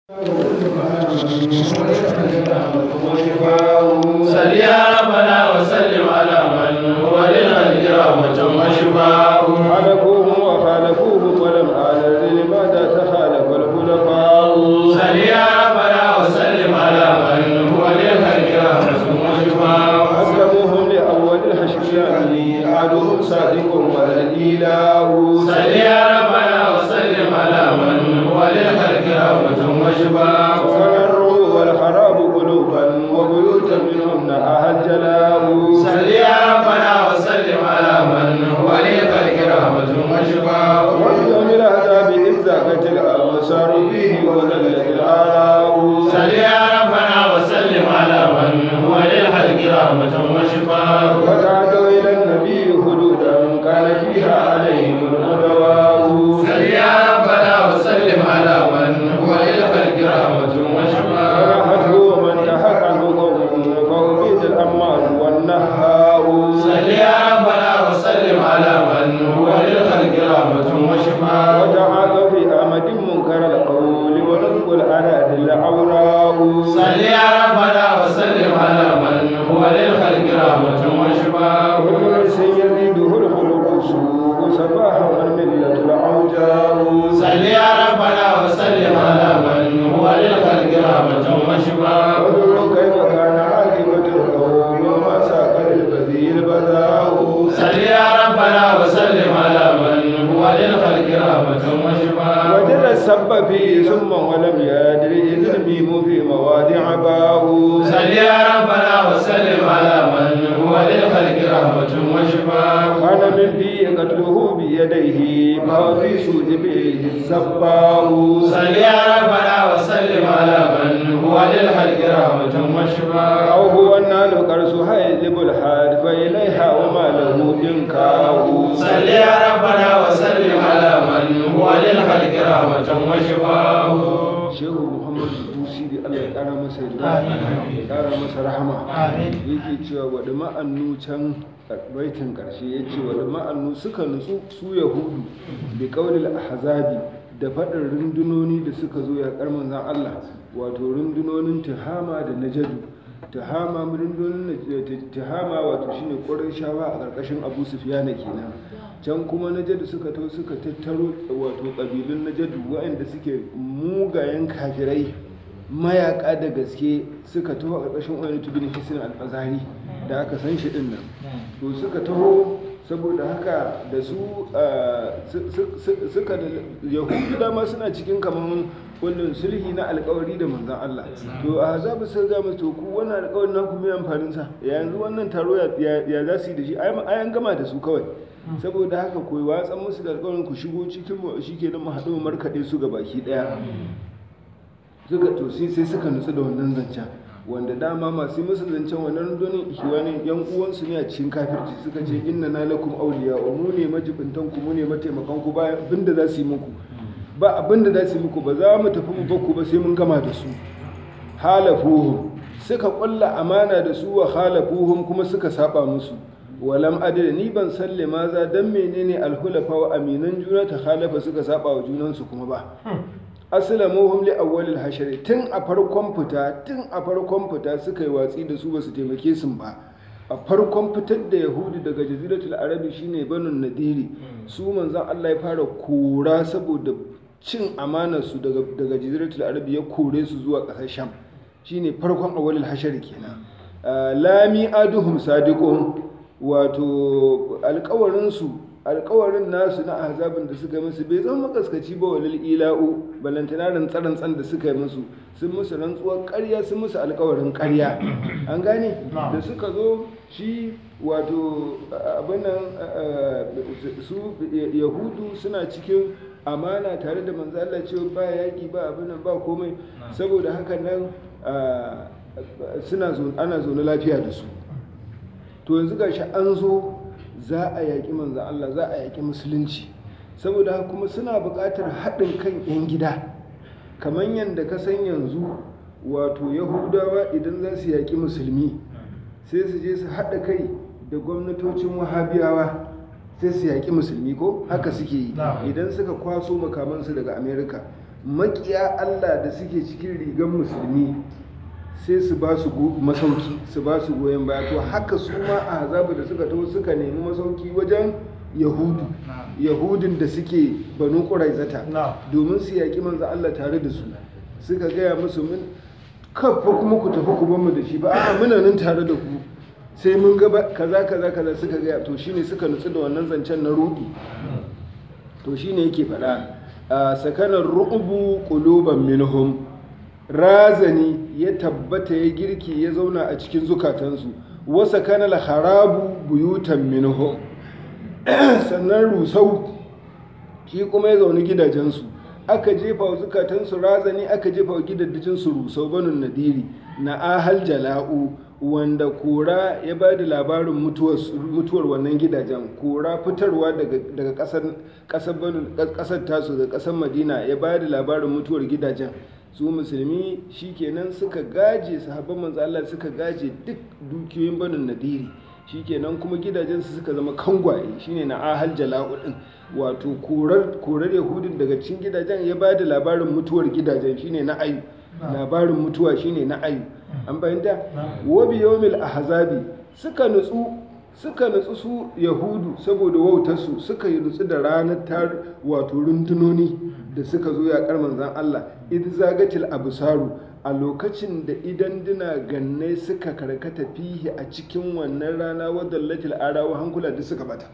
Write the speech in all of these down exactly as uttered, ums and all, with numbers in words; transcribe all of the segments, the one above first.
صل يا ربنا وسلم على من هو للخلق رحمة وشفاء. خالفوه وخالفوه ولم أعلن لماذا تخالف الخلفاء. صل يا ربنا وسلم على من هو للخلق رحمة وشفاء. أسلموهم لأول الحشر يعني أحدهم صادق ولا الإله. صل يا ربنا وسلم على من هو للخلق رحمة وشفاء. فالروح والخراب قلوبا وبيوتا منهم نهاها الجلاء. صل يا ربنا وسلم على من هو للخلق رحمة وشفاء. ويوم العذاب إذ زاغت الأبصار فيه وذلت الآراء. صل يا ربنا وسلم على من هو للخلق رحمة وشفاء. وتعدوا إلى النبي حدودا كان فيها عليهم الغدواء. صل يا ربنا وسلم على من هو للخلق رحمة وشفاء. ونحته ومن تحق عنه قوم فأبيد الأمار والنهاء. صل يا ربنا وسلم على من هو للخلق رحمة وشفاء. وتعاطى في أمد منكر القول ونطق الأناد العوراء. صل يا ربنا وسلم على من هو للخلق رحمة وشفاء. وكل يزيده الخلق سوء سباحا والملة العوجاء. صل يا ربنا وسلم على من هو للخلق رحمة وشفاء. وذر كيف كان عاقبة القوم وما ساق للبذيء البذاء. صل يا ربنا وسلم على من هو للخلق رحمة وشفاء. وجد السب فيه ثم ولم يدري إذ الميم في مواضع باء. صل يا ربنا وسلم على من هو للخلق رحمة وشفاء. كان من فيه قتله بيديه فهو في سوء به السباء. صل يا ربنا وسلم على من هو للخلق رحمة وشفاء. أو هو النال قرصها يجلب الحاد فإليها وما له إنكاء. صل يا ربنا وسلم على من هو للخلق رحمة وشفاء. shehu muhammadu busiri allah ya kara masa yarda ya kara masa rahama yake cewa wadda ma'annu can baitin karshe ya ce wadda ma'annu suka nutsu su yahudu da kaulil ahzabi da faɗin rundunoni da suka zo ya kar manzan allah wato rundunonin tihama da najadu tihama rundunonin tihama wato shine shawa a ƙarƙashin abu sufiyana kenan can kuma najadu suka to suka tattaro wato ƙabilun najadu waɗanda suke mugayen kafirai mayaka da gaske suka taho a ƙarƙashin wani tubin hisin alfazari da aka san shi ɗin nan to suka taho saboda haka da su suka da yahudu dama suna cikin kamar kullum sulhi na alkawari da manzan Allah to a hazabu sun ga musu to ku wannan alkawarin naku mai amfanin sa yanzu wannan taro ya za su yi da shi ayan gama da su kawai saboda haka ku watsan musu da alƙawarin ku shigo cikin mu shikenan mu haɗu mu markaɗe su ga baki ɗaya suka to sai suka nutsu da wannan zancen wanda dama masu musu zancen wannan rundunin ikiwani yan uwansu ne a cikin kafirci suka ce inna na lakum awliya wa mu ne majibintan ku mu ne mataimakan ku ba abinda za su yi muku ba abinda za su yi muku ba za mu tafi mu bakku ba sai mun gama da su halafuhum suka kulla amana da su wa halafuhum kuma suka saba musu walam adada ni ban salle maza dan menene alhulafa wa aminan juna ta halafa suka saba wa junansu kuma ba aslamuhum li awwalil hashr tun a farkon fita tun a farkon fita suka yi watsi da su basu taimake su ba a farkon fitar da yahudi daga jaziratul arabi shine banu nadiri su manzon Allah ya fara kora saboda cin amanar su daga daga jaziratul arabi ya kore su zuwa kasar sham shine farkon awwalil hashr kenan lami aduhum sadiqun wato alkawarinsu alkawarin nasu na azabin da suka yi musu bai zama makaskaci ba walil ila'u balantana rantsarantsan da suka yi musu sun musu rantsuwar karya sun musu alkawarin karya an gane da suka zo shi wato abinan su yahudu suna cikin amana tare da manzo Allah cewa ba yaki ba abinan ba komai saboda haka nan suna ana zaune lafiya da su to yanzu gashi an zo za a yaƙi manzan Allah za a yaƙi musulunci saboda haka kuma suna buƙatar haɗin kan 'yan gida kamar yadda ka san yanzu wato yahudawa idan za su yaƙi musulmi sai su je su haɗa kai da gwamnatocin wahabiyawa sai su yaƙi musulmi ko haka suke yi idan suka kwaso makamansu daga amerika makiya Allah da suke cikin rigar musulmi sai su ba su masauki su ba su goyon baya to haka su ma a hazabu da suka taho suka nemi masauki wajen yahudu yahudin da suke banu ƙuraizata domin su yaƙi manzo Allah tare da su suka gaya musu mun kafa kuma ku tafi ku bamu da shi ba a muna nan tare da ku sai mun ga kaza kaza kaza suka gaya to shine suka nutsu da wannan zancen na rudi to shine yake faɗa sakanar ru'ubu quluban minhum razani ya tabbata ya girki ya zauna a cikin zukatansu wa sakanal harabu buyutan minhum sannan rusau shi kuma ya zaune gidajensu aka jefa wa zukatansu razani aka jefa wa gidajensu rusau banun nadiri na ahal jala'u wanda kora ya ba da labarin mutuwar wannan gidajen kora fitarwa daga kasar tasu da kasar madina ya ba da labarin mutuwar gidajen su musulmi shikenan suka gaje sahabban manzo Allah suka gaje duk dukiyoyin banun nadiri shikenan kuma gidajensu suka zama kangwaye shine na ahal jala'u din wato korar korar yahudin daga cikin gidajen ya ba da labarin mutuwar gidajen shine na ayu labarin mutuwa shine na ayu an bayyana wa bi yawmil ahzabi suka nutsu suka nutsu su yahudu saboda wautarsu suka yi nutsu da ranar tar wato rundunoni da suka zo ya kar manzon Allah id zagatil absaru a lokacin da idan dina ganne suka karkata fihi a cikin wannan rana wadallatil arawa hankula da suka bata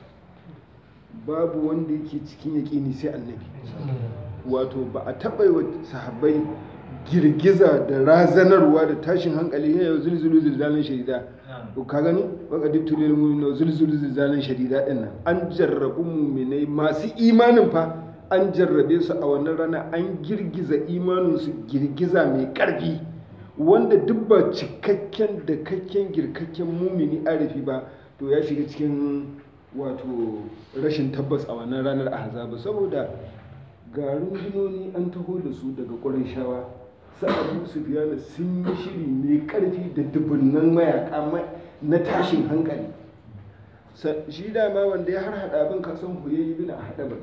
babu wanda yake cikin yaƙini sai annabi wato ba a taɓa yi wa sahabbai girgiza da razanarwa da tashin hankali ya yau zulzulu zilzalin shadida ka gani baka diptulil mu'minu zulzulu zilzalin shadida din nan an jarrabu mu'minai masu imanin fa an jarrabe su a wannan rana an girgiza imanin su girgiza mai karfi wanda duk ba cikakken da kakken girkakken mumini arifi ba to ya shiga cikin wato rashin tabbas a wannan ranar ahzab saboda ga rundunoni an taho da su daga ƙurayshawa sa'adu sufiyana sun yi shiri mai ƙarfi da dubunnan mayaka na tashin hankali shi dama wanda ya har haɗa abin kasan huye bin a haɗa ba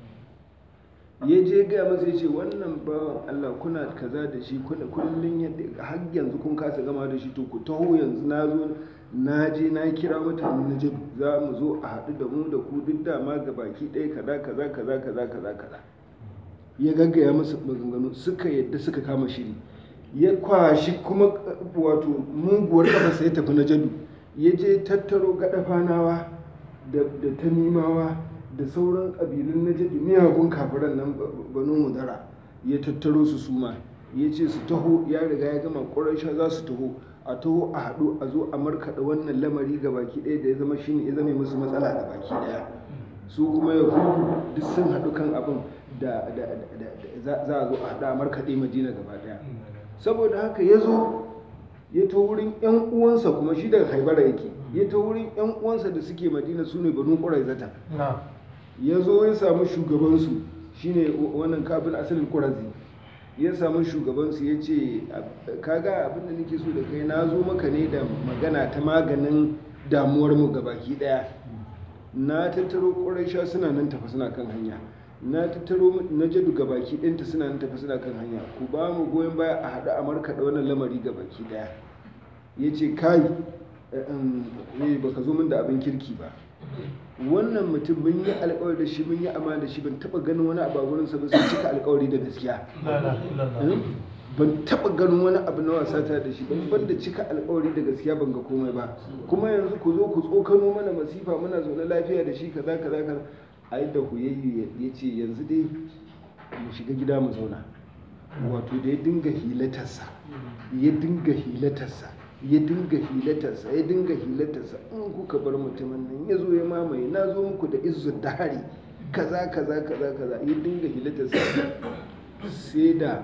ya je gaya masa ya ce wannan bawan Allah kuna kaza da shi kuna kullum yadda har yanzu kun kasa gama da shi to ku taho yanzu na zo na je na kira mutane na je za mu zo a haɗu da mu da ku duk dama ga baki ɗaya kaza kaza kaza kaza kaza kaza ya gaggaya musu maganganu suka yadda suka kama shiri ya kwashi kuma wato muguwar kafa ya tafi na jadu ya je tattaro gadafanawa da tanimawa da sauran ƙabilun na jadu miyagun kafiran nan banu mudara ya tattaro su suma ya ce su taho ya riga ya gama ƙuraisha za su taho a taho a haɗu a zo a markaɗa wannan lamari ga baki ɗaya da ya zama shine ya zama musu matsala ga baki ɗaya su kuma yahudu duk sun haɗu kan abin da za a zo a haɗa a markaɗe madina gaba ɗaya saboda haka ya zo ya ta wurin yan uwansa kuma shi daga haibara yake ya ta wurin yan uwansa da suke madina su ne banu ƙuraizata ya zo ya samu shugabansu shine wannan kafin asalin ƙurazi ya samu shugabansu ya ce kaga abin da nake so da kai na zo maka ne da magana ta maganin damuwarmu ga baki ɗaya na tattaro ƙuraisha suna nan tafi suna kan hanya na tattaro na jadu ga baki ɗinta suna nan tafi suna kan hanya ku ba mu goyon baya a haɗu a markaɗa wannan lamari ga baki ɗaya ya ce kai ne ba ka zo min da abin kirki ba wannan mutum mun yi alkawari da shi mun yi amana da shi ban taɓa ganin wani abu a gurinsa ba sai cika alkawari da gaskiya ban taɓa ganin wani abu na wasa ta da shi ban ban da cika alkawari da gaskiya ban ga komai ba kuma yanzu ku zo ku tsokano mana masifa muna zaune lafiya da shi kaza kaza kaza ai da huyayyu ya ce yanzu dai mu shiga gida mu zauna wato da ya dinga hilatarsa ya dinga hilatarsa ya dinga hilatarsa ya dinga hilatarsa in kuka bar mutumin nan ya zo ya mamaye na zo muku da izzur dahari kaza kaza kaza kaza ya dinga hilatarsa sai da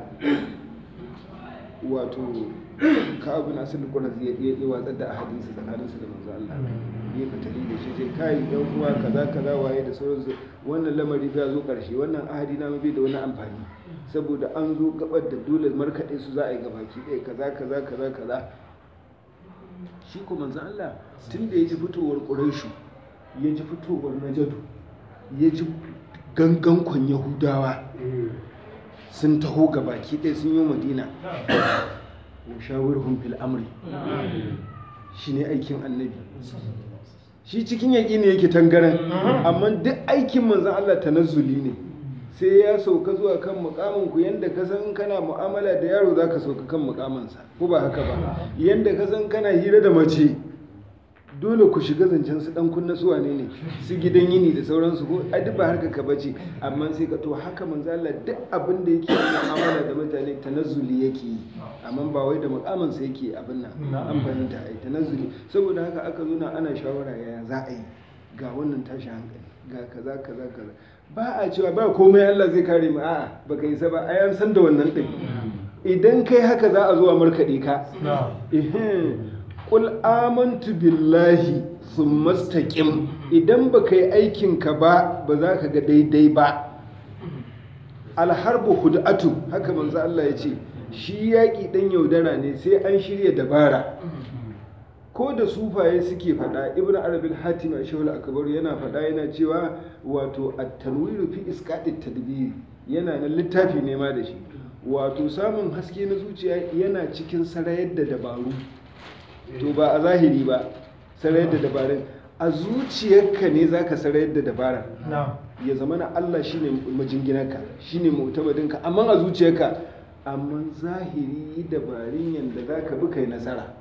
wato ka'abin asalin ƙwarar ya watsar da ahadinsa tsakaninsa da manzo Allah ya fitali da shi ce kai yan uwa kaza kaza waye da sauransu wannan lamari ya zo ƙarshe wannan ahadi na bai da wani amfani saboda an zo gabar da dole markaɗe su za a yi gabaki ɗaya kaza kaza kaza kaza shi ko manzo Allah tun da ya ji fitowar Quraishu ya ji fitowar Najadu ya ji gangan kwan Yahudawa sun taho ga baki ɗaya sun yi madina wa shawirhum fil amri shine aikin annabi shi cikin yaƙi ne yake tangaren amma duk aikin manzon Allah tanazzuli ne sai ya sauka zuwa kan mukamin ku yanda ka san kana mu'amala da yaro zaka sauka kan mukaminsa ko ba haka ba yanda ka san kana hira da mace dole ku shiga zancen su dan kunna su wane ne su gidan yini da sauransu ko a duk ba harka ka bace amma sai ka to haka manzo Allah duk abin da yake mu'amala da mutane tanazzuli yake yi amma ba wai da mukamin sa yake abin nan an fahimta ai tanazzuli saboda haka aka zo na ana shawara yaya za a yi ga wannan tashi hankali ga kaza kaza kaza ba a cewa ba komai Allah zai kare mu a'a baka yi sa ba ai an san da wannan din idan kai haka za a zo a markade ka eh Qul amantu billahi thumma istaqim idan baka yi aikin ka ba ba za ka ga daidai ba alharbu hud'atu haka manzo Allah ya ce shi yaki dan yaudara ne sai an shirya dabara ko da sufaye suke fada ibnu arabil hatim ashhul akbar yana fada yana cewa wato at-tanwiru fi isqatit tadbir yana nan littafi ne ma da shi wato samun haske na zuciya yana cikin sarayar da dabaru to ba a zahiri ba sarayar da dabarun a zuciyarka ne zaka sarayar da dabara ya zama na Allah shine majinginarka shine mu'tamadinka amma a zuciyarka amma zahiri dabarun yanda zaka bi kai nasara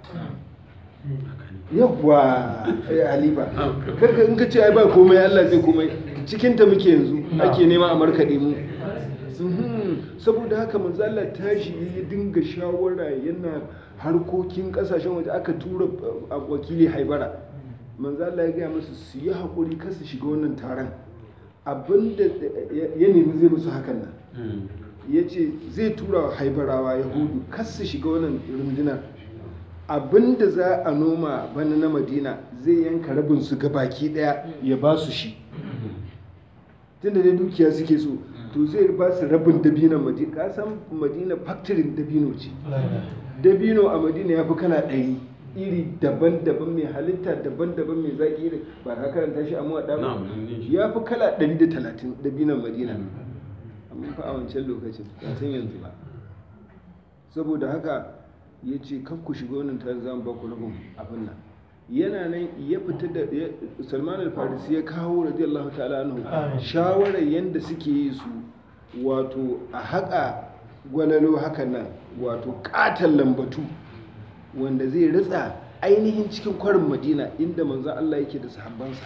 yawwa halifa karka in ka ce ai ba komai Allah zai komai cikin ta muke yanzu ake nema a markade mu saboda haka manzo Allah tashi ya dinga shawara yana harkokin kasashen waje aka tura wakili Haibara manzo Allah ya ga musu su yi hakuri kar su shiga wannan taron abinda ya nemi zai musu hakan nan yace zai tura Haibarawa Yahudu kar su shiga wannan rundunar abinda za a noma bana na Madina zai yanka rabin su baki daya ya ba su shi tunda dai dukiya suke so to zai ba su rabin dabinon Madina ka san Madina factory dabino ce dabino a Madina ya fi kala ɗari iri daban-daban mai halitta daban-daban mai zaƙi iri ba ka karanta shi a muwaɗa ba ya fi kala ɗari da talatin dabinon Madina amma fa a wancan lokacin ba san yanzu ba saboda haka ya ce kan ku shiga wannan tare za mu ba ku rabin abin nan yana nan ya fita da Salman al-Farisi ya kawo radiyallahu ta'ala anhu shawarar yanda suke yi su wato a haƙa gwalalo hakan nan wato ƙaton lambatu wanda zai ritsa ainihin cikin kwarin Madina inda manzon Allah yake da sahabbansa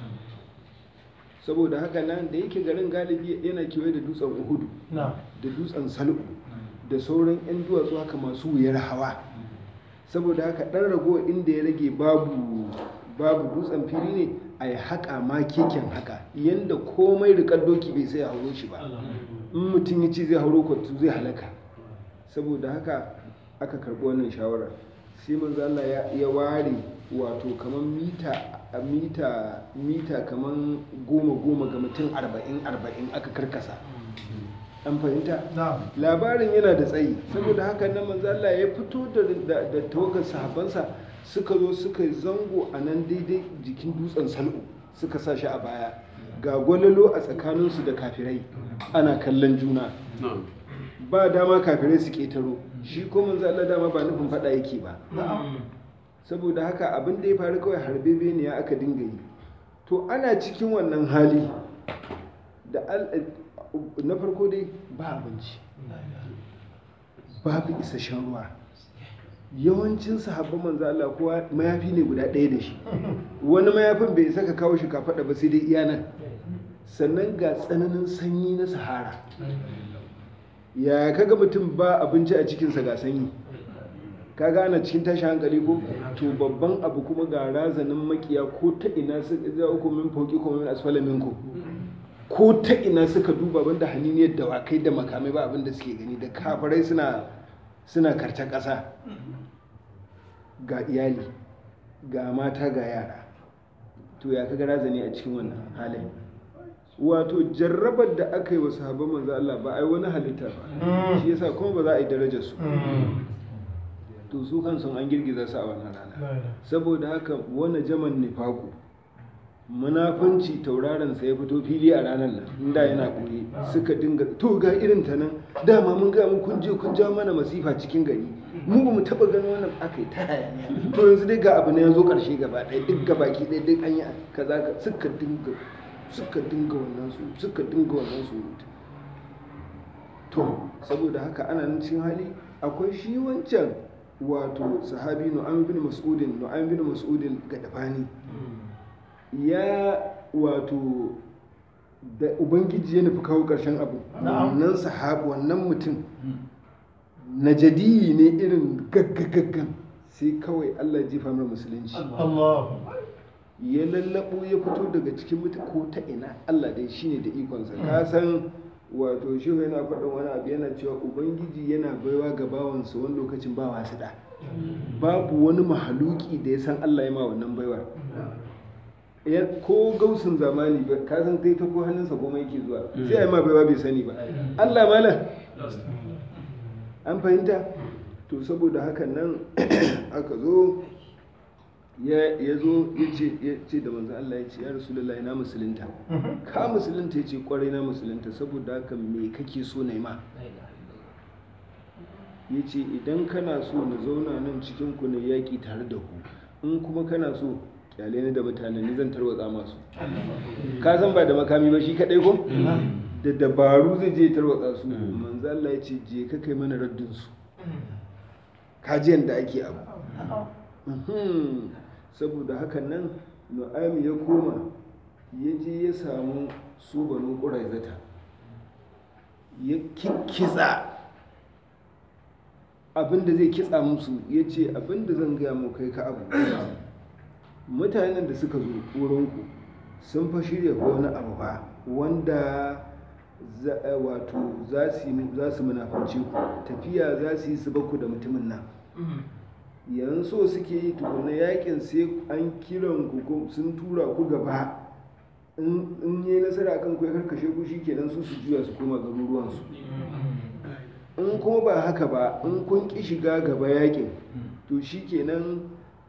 saboda haka nan da yake garin galibi yana kewaye da dutsen Uhud da dutsen Sal'u da sauran 'yan duwatsu haka masu wuyar hawa saboda haka ɗan rago inda ya rage babu babu dutsen fili ne a yi haƙa ma keken haka yadda komai rikar doki bai sai hauro shi ba in mutum ya ce zai hauro kwantu zai halaka saboda haka aka karɓi wannan shawara sai manzo Allah ya ware wato kamar mita mita mita kamar goma goma ga mutum arba'in arba'in aka karkasa an fahimta labarin yana da tsayi saboda haka nan manzo Allah ya fito da da tawagar sahabbansa suka zo suka zango a nan daidai jikin dutsen Sal'u suka sa shi a baya ga gwalalo a tsakaninsu da kafirai ana kallon juna ba dama kafirai su ketaro shi ko manzo Allah dama ba nufin fada yake ba saboda haka abin da ya faru kawai harbe ne ya aka dinga yi to ana cikin wannan hali da na farko dai ba abinci babu isasshen ruwa yawancin sahabban manzo Allah kowa mayafi ne guda ɗaya da shi wani mayafin bai isa ka kawo shi ka faɗa ba sai dai iya nan sannan ga tsananin sanyi na sahara ya kaga mutum ba abinci a cikinsa ga sanyi ka gane cikin tashi hankali ko to babban abu kuma ga razanin makiya ko ta ina su za ku min foki ko min asfala minku ko ta ina suka duba banda haniniyar dawakai da makamai ba abin da suke gani da kafirai suna suna karta ƙasa ga iyali ga mata ga yara to ya kaga razani a cikin wannan halin wato jarrabar da aka yi wa sahabban manzo Allah ba ai wani halitta ba shi yasa kuma ba za a yi darajar su to su kansu an girgiza su a wannan rana saboda haka wani jaman nifaku munafunci tauraron sa ya fito fili a ranar nan inda yana kure suka dinga to ga irin ta nan dama mun ga mu kun je kun ja mana masifa cikin gari mu ba mu taba ganin wannan akai ta hayaniya to yanzu dai ga abu ne yazo karshe gaba ɗaya duk gabaki ɗaya duk an yi kaza suka dinga suka dinga wannan su suka dinga wannan su to saboda haka ana nan cikin hali akwai shi wancan wato sahabi Nu'aym bin Mas'udin Nu'aym bin Mas'udin Gadafani ya wato da ubangiji ya nufi kawo ƙarshen abu wannan sahabu wannan mutum najadi ne irin gaggagaggan sai kawai Allah jefa mai musulunci ya lallabo ya fito daga cikin mutum ko ta ina Allah dai shine da ikonsa ka san wato shi yana faɗin wani abu yana cewa ubangiji yana baiwa ga bawansa wani lokacin ba wasu da babu wani mahaluki da ya san Allah ya ma wannan baiwar ko gausun zamani ba ka san kai ta ko hannunsa goma yake zuwa sai ai ma baiwa bai sani ba Allah malam an fahimta to saboda hakan nan aka zo ya zo ya ce da manzan Allah ya ce ya Rasulullah ina musulunta ka musulunta ya ce kwarai na musulunta saboda haka me kake so na yi ma ya ce idan kana so na zauna nan cikin ku na yaƙi tare da ku in kuma kana so kyale ni da mutane ni zan tarwatsa masu ka san ba da makami ba shi kadai ko da dabaru zai je tarwatsa su manzan Allah ya ce je ka kai mana raddin su kajiyan da ake abu saboda hakan nan Nu'aym ya koma ya je ya samu su Banu Quraizata ya kikkitsa abinda zai kitsa musu ya ce abinda zan gaya mu kai ka abu mutanen da suka zo wurinku sun fa shirya ko wani abu ba wanda wato za su munafanci ku tafiya za su yi su baku da mutumin nan yanzu so suke yi tukuna yakin sai an kiran ku sun tura ku gaba in yi nasara kan ku ya karkashe ku shikenan su su juya su koma garuruwansu in kuma ba haka ba in kun ki shiga gaba yakin to shikenan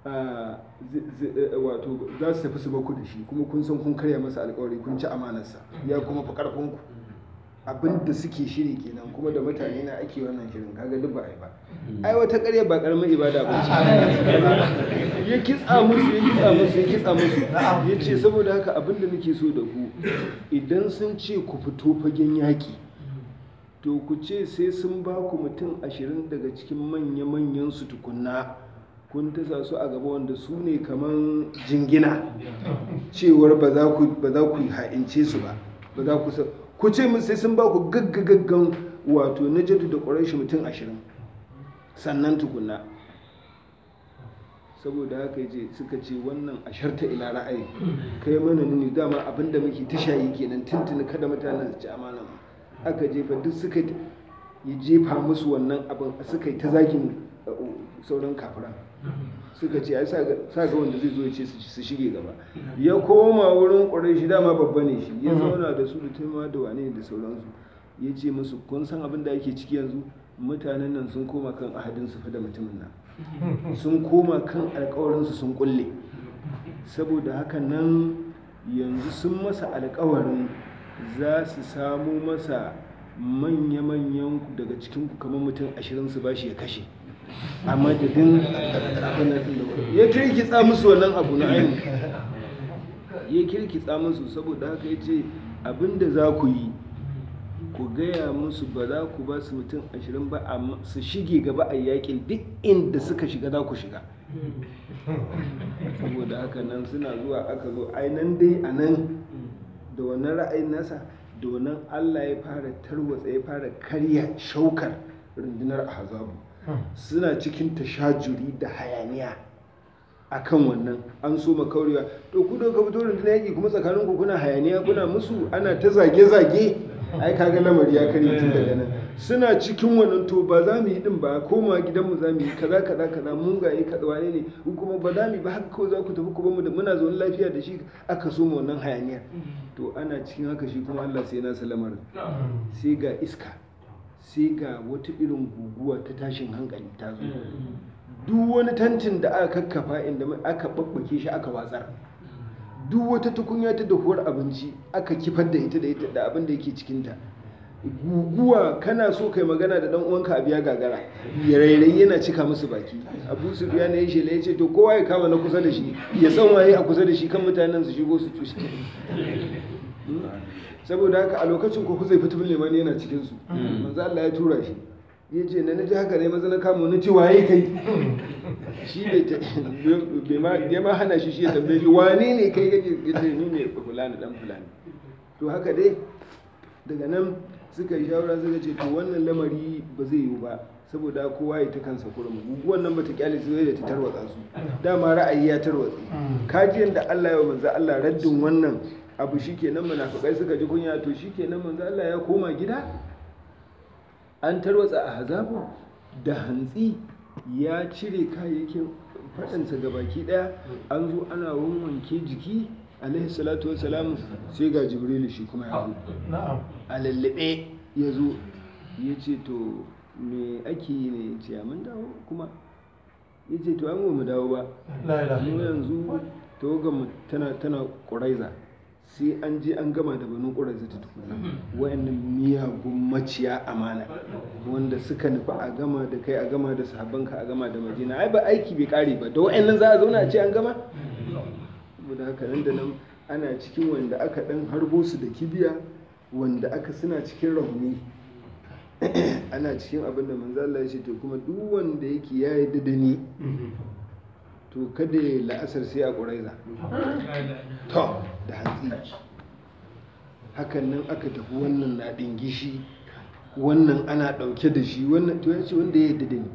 wato za su tafi su baku da shi kuma kun san kun karya masa alkawari kun ci amanarsa ya kuma fi karfin ku abin da suke shiri kenan kuma da mutane na ake wannan shirin kaga duk ba ai ba ai wata ƙarya ba ƙaramin ibada ba ce ya kitsa musu ya kitsa musu ya kitsa musu ya ce saboda haka abin da nake so da ku idan sun ce ku fito fagen yaƙi to ku ce sai sun ba ku mutum ashirin daga cikin manya-manyan su tukunna kun tasa su a gaba wanda su ne kaman jingina cewar ba za ku ha'ince su ba ba za ku ku ce mun sai sun ba ku gaggagaggan wato na jadu da ƙwarai mutum ashirin sannan tukunna saboda haka je suka ce wannan asharta ila ra'ayi kai mana nuni dama abinda muke tashayi kenan tuntuni kada mutanen su ci amana aka jefa duk suka yi jefa musu wannan abin suka yi ta zagin sauran kafiran suka ce ai sa ga wanda zai zo ya ce su shige gaba ya koma wurin ƙwarai shi dama babba ne shi ya zauna da su da taimawa da wane da sauransu ya ce musu kun san abin da ake ciki yanzu mutanen nan sun koma kan ahadin su fa da mutumin nan sun koma kan alƙawarinsu sun kulle saboda haka nan yanzu sun masa alƙawarin za su samu masa manya-manyan daga cikinku kamar mutum ashirin su bashi ya kashe a madadin ya kirkitsa musu wannan abu na ainihin ya kirkitsa musu saboda haka ya ce abinda za ku yi ku gaya musu ba za ku ba su mutum ashirin ba amma su shige gaba a yakin duk inda suka shiga za ku shiga saboda haka nan suna zuwa aka zo ainihin dai a nan da wannan ra'ayin nasa da wannan Allah ya fara tarwatsa ya fara karya shaukar rundunar ahzabu suna cikin tashajuri da hayaniya akan wannan an so makaurewa to ku da ka fito rundunar yaki kuma tsakanin ku kuna hayaniya kuna musu ana ta zage-zage ai kaga lamari ya karye tun daga nan suna cikin wannan to ba za mu yi din ba koma gidanmu za mu yi kaza kaza kaza mun ga yi kaza wane ne kuma ba za mu yi ba haka kawai za ku tafi ku bamu da muna zaune lafiya da shi aka so mu wannan hayaniya to ana cikin haka shi kuma Allah sai na salamar sai ga iska sai ga wata irin guguwa ta tashin hankali ta zo duk wani tantin da aka kakkafa inda aka babbake shi aka watsar duk wata tukunya ta dahuwar abinci aka kifar da ita da ita da abin da yake cikinta. Guguwa kana so kai magana da dan uwanka a biya gagara, ya rairayi yana cika musu baki. Abu Sufyan ya shela ya ce to kowa ya kama na kusa da shi ya san waye a kusa da shi kan mutanen su shigo su cushe. Saboda haka a lokacin ko Huzaifa ibn Limani yana cikin su, manzo Allah ya tura shi ya ce na naji haka ne maza na kama na ce waye kai, shi bai ma ya ma hana shi shi ya tambaye shi wane ne kai kake ya ce ni ne fulani dan fulani. To haka dai daga nan suka yi shawara suka ce to wannan lamari ba zai yiwu ba, saboda kowa ya ta kansa kurum. Guguwan nan bata kyale su da ta tarwatsa su, dama ra'ayi ya tarwatsa. Kajiyan da Allah ya wa manzo Allah raddin wannan abu, shikenan munafikai suka ji kunya, to shikenan manzo Allah ya koma gida. An tarwatsa a Ahzabu da hantsi, ya cire kayayyakin faɗansa gabaki ɗaya, an zo ana wanwanke jiki alaihi salatu wassalam, sai ga Jibrilu shi kuma ya zo a lallabe ya zo ya ce to me ake yi ne, ya ce mun dawo kuma, ya ce to an mu dawo ba mu yanzu tawaganmu tana tana Quraiza, sai an je an gama da Banu Quraiza ta tukuna, wayannan miyagun maciya amana wanda suka nufi a gama da kai, a gama da sahabbanka, a gama da Madina. Ai ba aiki bai kare ba, da wayannan za a zauna a ce an gama. Saboda haka nan da nan ana cikin wanda aka dan harbo su da kibiya, wanda aka suna cikin rauni, ana cikin abin da manzo Allah ya ce to kuma duk wanda yake ya yarda da ni to kada ya la'asar sai a Quraiza. To da hantsi hakan nan aka tafi, wannan na dingishi, wannan ana dauke da shi, wannan to ya ce wanda ya yarda da ni.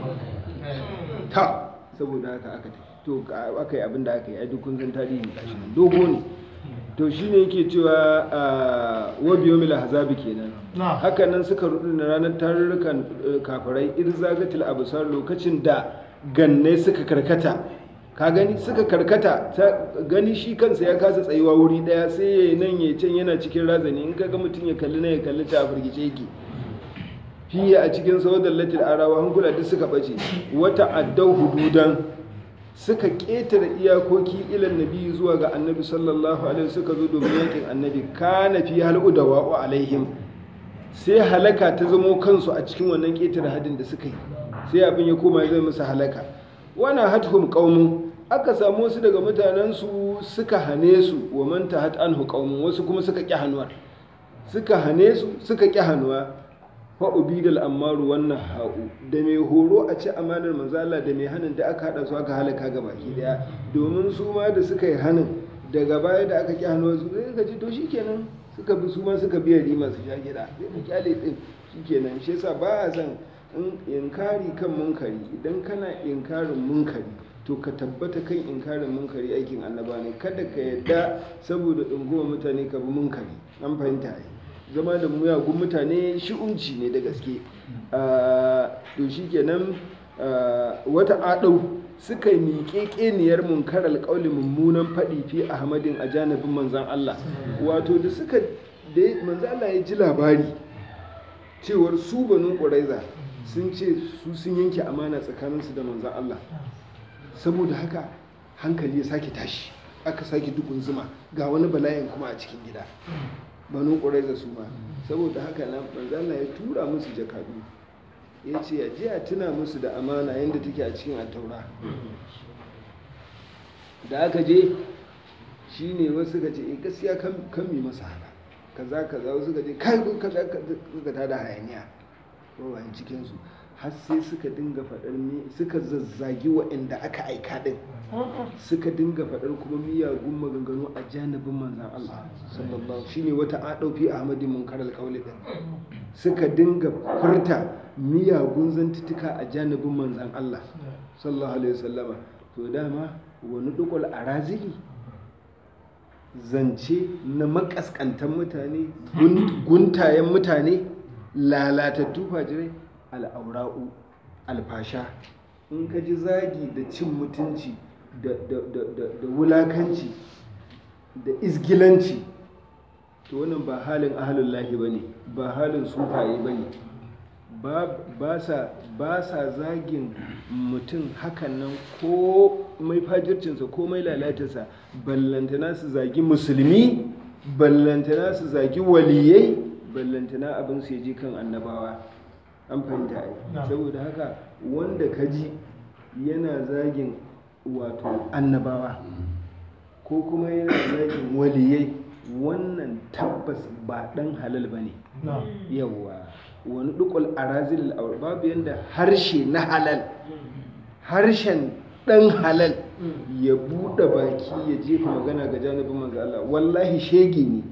Ta saboda haka aka tafi, to aka yi abin da aka yi, a dukkan zan tarihi gashi nan dogo ne. To shi ne yake cewa wa biyomil ahzabi kenan. Hakan nan suka rudu na ranar tarurrukan kafirai, irzagatil absar, lokacin da ganne suka karkata. Ka gani suka karkata, ta gani shi kansa ya kasa tsayuwa wuri daya, sai yayi nan yayi can, yana cikin razani. In kaga mutum ya kalli nan ya kalli ta, firgice yake. Fiye a cikin sawadallatil arawa, hankula duk suka bace. Wata addau hududan, suka ƙetare iyakoki ilan nabi zuwa ga annabi sallallahu alaihi, suka zo domin yakin annabi. Kana fi hal'u da wa'u alaihim, sai halaka ta zamo kansu a cikin wannan ƙetare hadin da suka yi, sai abin ya koma ya zama musu halaka. Wana hathum qaumun, aka samu wasu daga mutanensu suka hane su, wa man tahat anhu qaumun, wasu kuma suka ƙi hannuwa, suka hane su suka ƙi hannuwa. Fa ubidal ammaru wannan ha'u, da mai horo a ci amanar manzo Allah da mai hanin da aka hada su aka halaka ga baki daya, domin su ma da suka yi hanin daga baya da aka ƙi hannuwa su sai ka ji to shikenan, suka bi su ma suka biya rima su sha gida, sai ka kyale din shikenan. Shi yasa ba a san inkari kan munkari, idan kana inkarin munkari to ka tabbata kan inkarin munkari aikin annaba ne, kada ka yadda saboda ɗunguwa mutane ka bi munkari. An fahimta ai, zama da muyagun mutane shi'unci ne da gaske. To shi kenan wata aɗau suka yi miƙeƙeniyar munkar alƙauli, mummunan faɗi fi ahmadin a janibin manzan Allah. Wato da suka da manzan Allah ya ji labari cewar su Banu Quraiza sun ce su sun yanke amana tsakaninsu da manzan Allah, saboda haka hankali ya sake tashi, aka sake dukun zuma, ga wani bala'in kuma a cikin gida. Banu Quraiza su ma, saboda haka nan manzan Allah ya tura musu jakadu, ya ce ya je a tuna musu da amana yadda take a cikin attaura. Da aka je shi ne wasu suka ce e gaskiya kan mi masa haka kaza kaza, wasu suka ce kai kaza suka tada hayaniya wawan cikinsu, har sai suka dinga faɗar ne, suka zazzagi waɗanda aka aika ɗin, suka dinga faɗar kuma miyagun maganganu a janibin manzan Allah sallallahu, shine wata aɗaufi ahmadin munkar alƙauli ɗin, suka dinga furta miyagun zantuttuka a janibin manzan Allah sallallahu alaihi wasallama. To dama wani dukul a razili, zance na makaskantan mutane, guntayen mutane, lalatattu fajirai, al'aura'u, alfasha. In ka ji zagi da cin mutunci da wulakanci da izgilanci, to wannan ba halin ahalullahi ba ne, ba halin sufaye ba ne, ba sa zagin mutum hakan nan ko mai fajircinsa ko mai lalatarsa, ballantana su zagi musulmi, ballantana su zagi waliyai, ballantana abin su je kan annabawa. An fahimta ai. Saboda haka wanda kaji yana zagin wato annabawa ko kuma yana zagin waliyai, wannan tabbas ba dan halal bane. Yawwa wani dukul arazil al babu yanda harshe na halal, harshen dan halal ya bude baki ya jefa magana ga janibin manzo Allah, wallahi shege ne.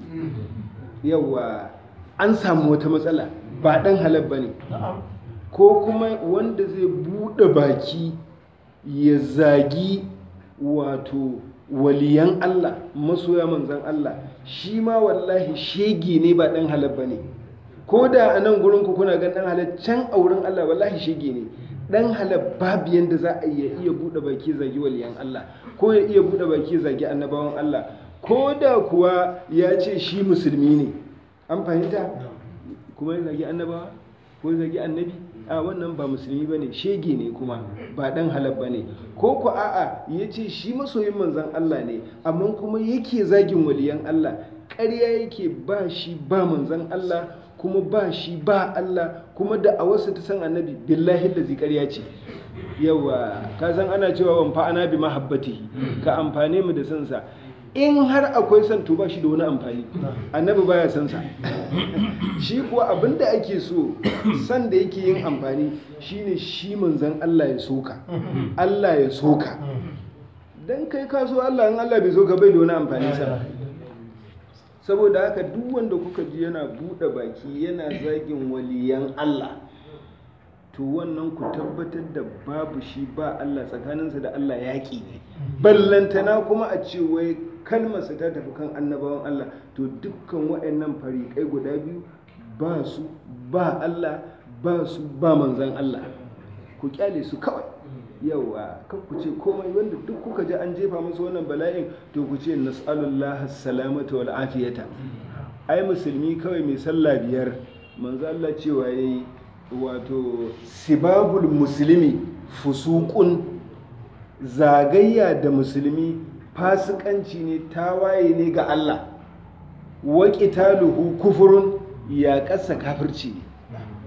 Yawwa an samu wata matsala, ba dan halal bane. Ko kuma wanda zai bude baki ya zagi wato waliyan Allah, masoya manzan Allah, shi ma wallahi shege ne, ba dan halal bane. Ko da a nan gurin ku kuna gan dan halal, can a wurin Allah wallahi shege ne. Dan halal babu yanda za a iya iya bude baki zagi waliyan Allah, ko ya iya bude baki zagi annabawan Allah, ko da kuwa ya ce shi musulmi ne. An fahimta? Kuma ya zagi annabawa ko ya zagi annabi, a wannan ba musulmi bane, shege ne, kuma ba dan halal bane. Ko ku a'a ya ce shi masoyin manzon Allah ne, amma kuma yake zagin waliyan Allah, ƙarya yake, ba shi ba manzon Allah, kuma ba shi ba Allah, kuma da a wasu ta san annabi, billahi lazi ƙarya ce. Yawa ka san ana cewa wan fa'ana bi mahabbatihi, ka amfane mu da sansa. In har akwai san to ba shi da wani amfani, annabi baya san sa. Shi kuwa abinda ake so, san da yake yin amfani shine shi manzon Allah ya soka, Allah ya soka. Dan kai ka so Allah, in Allah bai soka bai da wani amfani sa. Saboda haka duk wanda kuka ji yana buɗe baki yana zagin waliyan Allah, to wannan ku tabbatar da babu shi ba Allah, tsakaninsa da Allah yaƙi ne. Ballantana kuma a ce wai kalmarsa ta tafi kan annabawan Allah, to dukkan waɗannan fariƙai guda biyu ba su ba Allah, ba su ba manzan Allah. Ku kyale su kawai. Yawa kan ku ce komai, wanda duk kuka ji an jefa musu wannan bala'in, to ku ce nas'alullah salamata wal afiyata. Ai musulmi kawai mai sallah biyar, manzo Allah cewa yayi wato sibabul muslimi fusuqun, zagayya da musulmi fasikanci ne, tawaye ne ga Allah. Wa qitaluhu kufrun, ya kasa kafirci ne.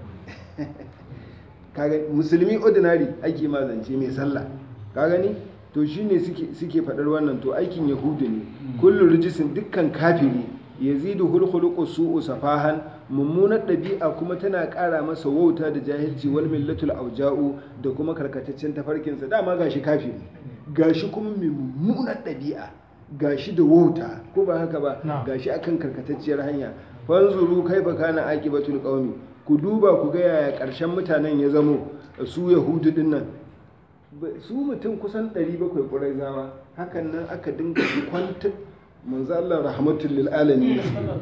Kaga musulmi ordinary ake mazance mai sallah, ka gani to shine suke suke fadar wannan, to aikin yahudu ne. Kullu rijisin, dukkan kafiri, yazidu hulkhuluqu su'u safahan, mummunar ɗabi'a kuma tana ƙara masa wauta da jahilci, wal millatul auja'u, da kuma karkataccen tafarkinsa. Dama gashi kafiri, gashi kuma mai mummunar ɗabi'a, gashi da wauta, ko ba haka ba, gashi akan karkatacciyar hanya. Fanzuru kaifa kana aqibatul qaumi, ku duba ku ga yaya ƙarshen mutanen ya zamo, su yahudu din nan. Su mutum kusan ɗari bakwai ƙuraizawa, hakan nan aka dinga kwantar manzo Allah rahmatul lil alamin,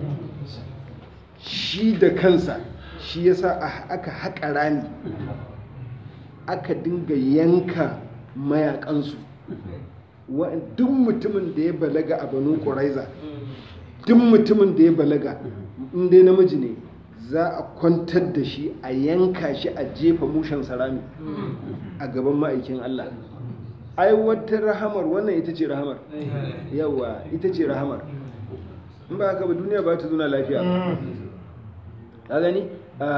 shi da kansa shi yasa aka haƙa rami, aka dinga yanka mayakansu. Duk mutumin da ya balaga a Banu Quraiza, duk mutumin da ya balaga in dai namiji ne, za a kwantar da shi, a yanka shi, a jefa mushen sarami a gaban ma'aikin Allah. Ai wata rahamar, wannan ita ce rahamar. Yawa ita ce rahamar. In ba haka ba duniya ba ta zuna lafiya. Ka gani?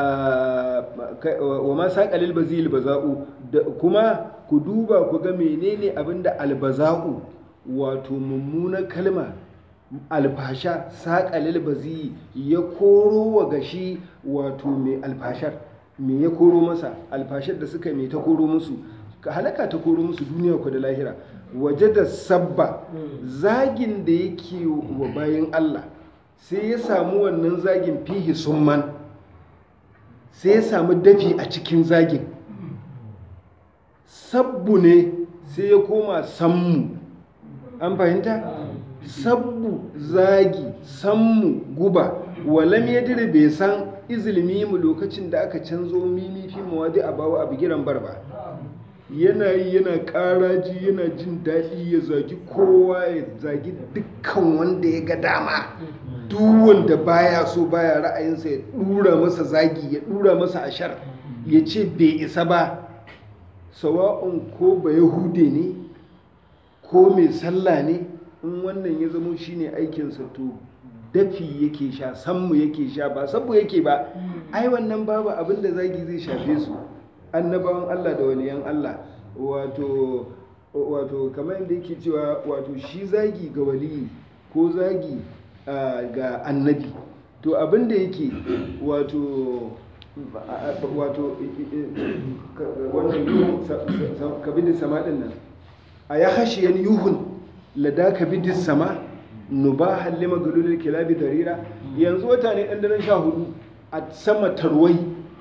Wa ma saqalil bazil baza'u, kuma ku duba ku ga menene abinda albaza'u, wato mummunan kalma, alfasha, saƙalil bazi ya koro wa gashi, wato mai alfashar, me ya koro masa? Alfashar da suka mai ta koro musu, ka halaka ta koro musu duniya ku da lahira. Waje da sabba, zagin da yake wa bayan Allah, sai ya samu wannan zagin fihi summan, sai ya samu dafi a cikin zagin. Sabbu ne sai ya koma sammu. An fahimta? Sabbu zagi, sammu guba, walam yadri bai san izilmi mu lokacin da aka canzo mimi fi mawadi a bawa a bigiran barba. Yana yi yana ƙaraji, yana jin daɗi, ya zagi kowa, ya zagi dukkan wanda ya ga dama. Duk wanda baya so baya ra'ayinsa ya ɗura masa zagi, ya ɗura masa ashar. ya ce bai isa ba, sawa'un ko ba yahude ne ko mai sallah ne, in wannan ya zamo shine aikinsa to dafi yake sha, sammu yake sha, ba sabu yake ba. Ai wannan babu abin da zagi zai shafe su, annabawan Allah da waliyan Allah. Wato wato kamar yadda yake cewa wato shi zagi ga waliyi ko zagi ga annabi, to abin da yake wato wato wannan kabidin sama din nan a ya hashiyan yuhun lada kabidin sama nubahan lima gululul kilabi darira. Yanzu wata ne ɗan daren sha hudu a sama tarwai,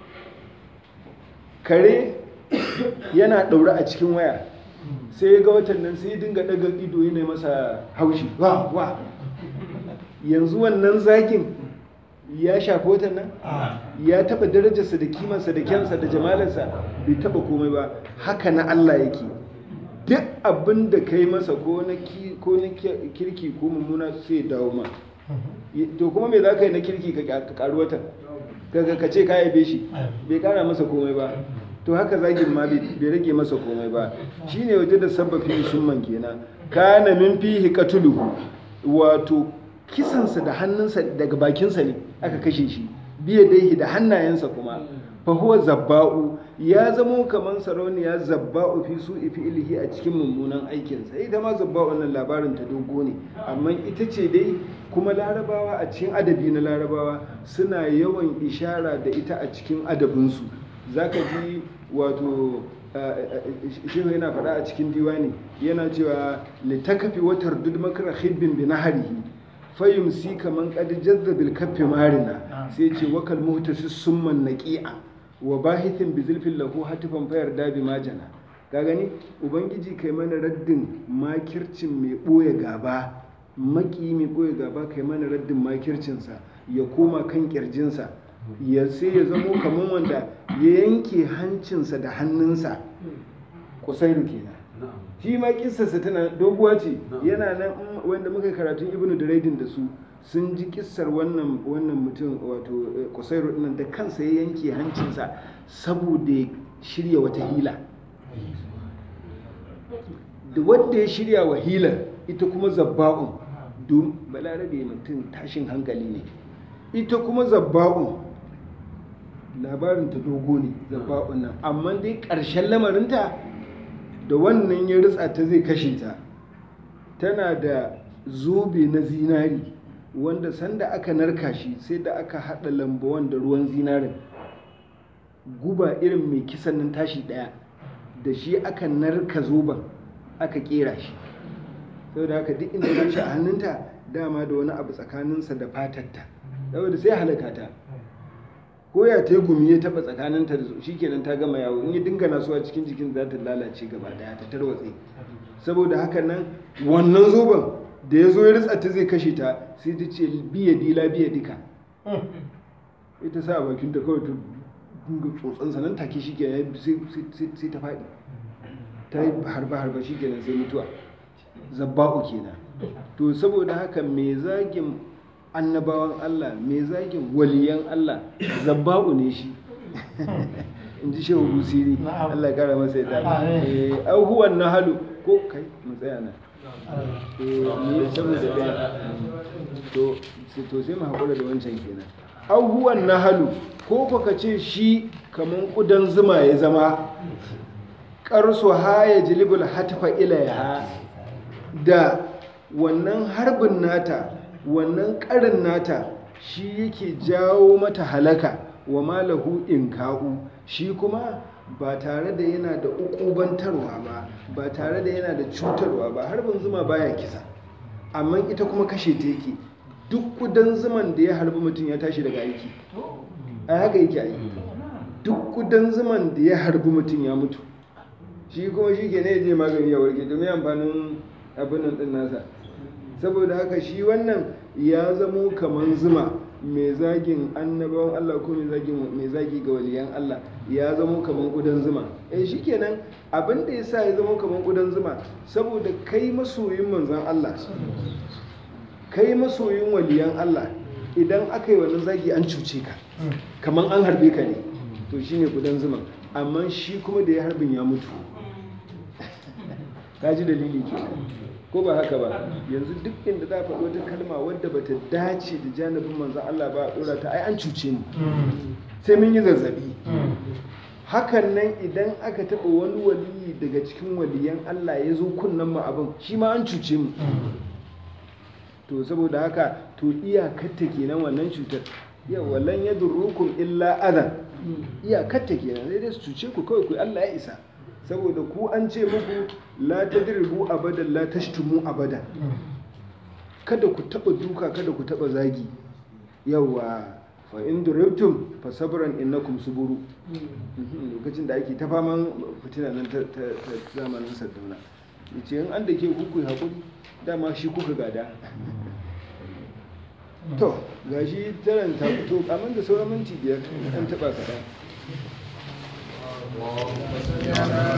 kare yana ɗaure a cikin waya, sai ya ga watan nan sai ya dinga ɗaga ido yana masa haushi wa wa. Yanzu wannan zagin ya shafi watan nan, ya taɓa darajarsa da kimansa da kyansa da jamalarsa, bai taɓa komai ba. Haka na Allah yake, duk abin da ka yi masa ko na kirki ko mummuna sai dawo ma. To kuma me za ka yi na kirki ka karu watan, ka ce ka yabe shi, bai kara masa komai ba. To haka zagin ma bai rage masa komai ba. Shine waje da sabbafi summan kenan, kana min fihi qatluhu, wato kisansa da hannunsa daga bakinsa ne aka kashe shi, biye dai da hannayensa kuma. Fa huwa zabba'u, ya zamo kaman sarauniya zabba'u fi su'i fi'lihi a cikin mummunan aikinsa. Ita ma zabba'u wannan labarin ta dogo ne, amma ita ce dai kuma larabawa a cikin adabi na larabawa suna yawan ishara da ita a cikin adabinsu. Zaka ji wato shehu yana faɗa a cikin diwani, yana cewa litakafi watar dud makra khibbin bi naharihi fayumsi kaman qad jazzabil kaffi marina, sai ce wakal muhtasis summan naqi'a wa bahithin bi zulfin lahu hatifan fayar dabi majana. Ka gani ubangiji kai mana raddin makircin mai boye gaba, maki mai boye gaba, kai mana raddin makircinsa ya koma kan kirjinsa, ya sai ya zamo kaman wanda ya yanke hancinsa da hannunsa. Kusairu kenan. Shi ma kissarsa tana doguwa ce, yana nan wanda muka karatun Ibnu Duraidin da su sun ji kissar wannan wannan mutum wato Kusairu dinnan da kansa ya yanke hancinsa saboda ya shirya wata hila. Da wanda ya shirya wa hilar ita kuma zabba'un, don balarabe mutum tashin hankali ne. Ita kuma zabba'un labarin ta dogo ne, zabba'un nan, amma dai ƙarshen lamarinta da wannan ya ritsa ta zai kashe ta. Tana da zobe na zinari wanda sanda aka narka shi sai da aka haɗa lambawan da ruwan zinarin, guba irin mai kisan nan tashi ɗaya, da shi aka narka zoben aka ƙera shi. Saboda haka duk inda ya shi a hannunta dama da wani abu tsakaninsa da fatarta, saboda sai halaka ta. Ko ya ta gumi ya taba tsakaninta da su shikenan ta gama yawo, in ya dinga nasuwa cikin jikin za ta lalace gaba daya ta tarwatse. Saboda haka nan wannan zoben da ya zo ya ritsa ta zai kashe ta, sai ta ce biya dila biya dika, ita sa a bakin ta kawai ta dinga tsotsan sa, nan take shikenan sai ta faɗi, ta yi harba harba shikenan sai mutuwa. Zabba'u kenan. To saboda haka mai zagin annabawan Allah, mai zagin waliyan Allah, zabba'u ne shi. In ji shehu Busiri, Allah ya kara masa yadda. Au huwa nahalu, ko kai mu tsaya nan. Eh saboda ɗaya. To to sai mu hakura da wancan kenan. Au huwa nahalu, ko ko ka ce shi kaman kudan zuma ya zama, qarsu haya jilibul hatfa ilaiha, da wannan harbin nata, wannan ƙarin nata shi yake jawo mata halaka. Wa malahu in ka'u, shi kuma ba tare da yana da ukubantarwa ba, ba tare da yana da cutarwa ba. Harbin zuma baya kisa, amma ita kuma kashe ta yake. Duk kudan zuman da ya harbi mutum ya tashi daga aiki, a haka yake aiki. Duk kudan zuman da ya harbi mutum ya mutu, shi kuma shi ke ne ya je magani ya warke, domin amfanin abin nan ɗin nasa. Saboda haka shi wannan ya zamo kaman zuma, mai zagin annabawan Allah ko mai zagin mai zagi ga waliyan Allah, ya zamo kaman kudan zuma. Eh shikenan, abin da yasa ya zamo kaman kudan zuma, saboda kai masoyin manzon Allah, kai masoyin waliyan Allah, idan aka yi wannan zagi an cuce ka, kaman an harbe ka ne. to shine kudan zuma, amma shi kuma da ya harbin ya mutu. Ka ji dalili ke ko ba haka ba? Yanzu duk inda za a faɗi wata kalma wadda bata dace da janibin manzon Allah ba a ɗora ta, ai an cuce mu, sai mun yi zazzabi. Hakan nan idan aka taɓa wani waliyi daga cikin waliyan Allah ya zo kunnen mu abin, shi ma an cuce mu. To saboda haka to iyakarta kenan wannan cutar, yau wallan yadurrukum illa adha, iyakarta kenan, sai dai su cuce ku kawai, ku Allah ya isa. Saboda ku an ce muku la tadribu abadan la tashtumu abadan, kada ku taba duka, kada ku taba zagi. Yawa fa in duribtum fa sabran innakum suburu. Lokacin da ake ta faman fitina nan ta zamanin Saddauna, yace in an dake ku ku hakuri, dama shi kuka gada. To gashi taran ta fito, amma da sauran minti biyar an taba kaɗan.